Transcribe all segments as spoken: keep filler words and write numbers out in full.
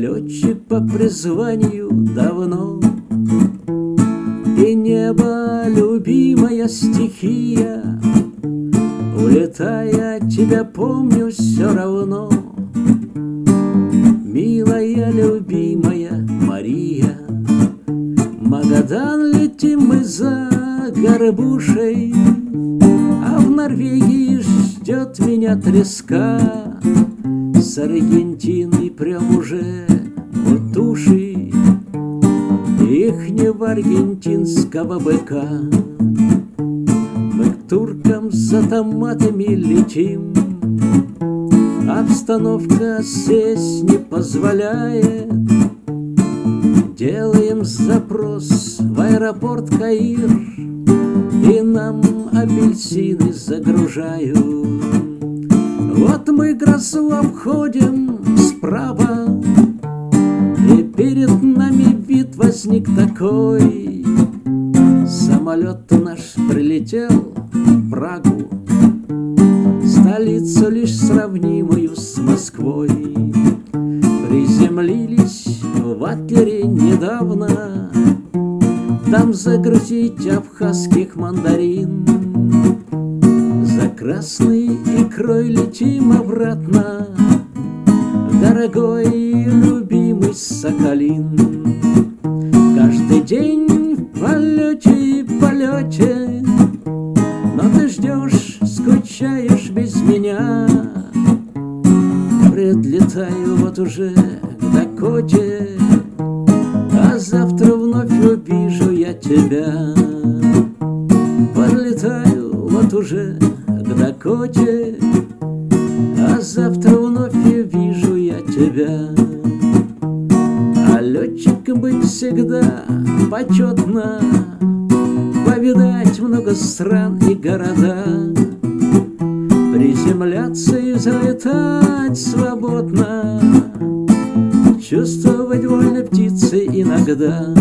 летчик по призванию давно, и небо — любимая стихия. Улетая от тебя, помню все равно. Милая, любимая Мария, Магадан, летим мы за горбушей, а в Норвегии ждет меня треска. С Аргентины прям уже у туши ихнего аргентинского быка. Мы к туркам за томатами летим, обстановка сесть не позволяет. Делаем запрос в аэропорт Каир, и нам апельсины загружают. Вот мы грозу обходим справа, и перед нами вид возник такой. Самолет наш прилетел в Прагу, столицу лишь сравнимую с Москвой. Приземлились в Адлере недавно, там загрузить абхазских мандарин. За красной икрой летим обратно, дорогой и любимый Сахалин. Каждый день в полете и полете, но ты ждешь, скучаешь без меня. Предлетаю вот уже к Дакоте, а завтра вновь увижу я тебя. Подлетаю вот уже к Дакоте, а завтра вновь увижу я тебя. А летчиком быть всегда почетно, повидать много стран и города, приземляться и залетать свободно, чувствовать вольной птицей иногда.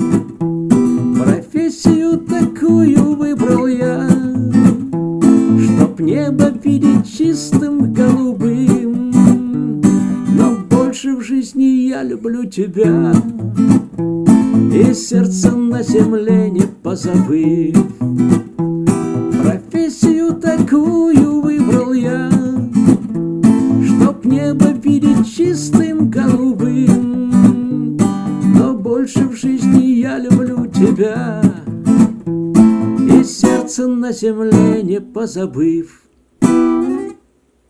Профессию такую выбрал я, чтоб небо видеть чистым голубым. Но больше в жизни я люблю тебя, и сердцем на земле не позабыв. Профессию такую выбрал я, чтоб небо видеть чистым голубым. Но больше в жизни я люблю тебя, и сердцем на земле не позабыв.